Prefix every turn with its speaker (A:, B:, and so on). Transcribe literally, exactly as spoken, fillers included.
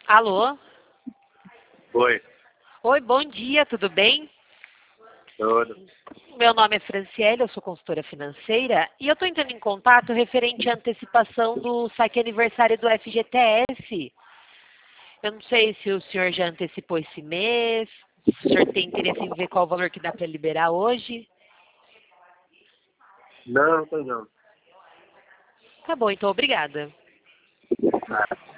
A: Alô?
B: Oi,
A: Oi, bom dia, tudo bem?
B: tudo.
A: Meu nome é Franciele, eu sou consultora financeira e eu estou entrando em contato referente à antecipação do saque aniversário do F G T S. Eu não sei se o senhor já antecipou esse mês, se o senhor tem interesse em ver qual o valor que dá para liberar hoje.
B: Não, tô não.
A: Tá bom, então obrigada.
B: Ah.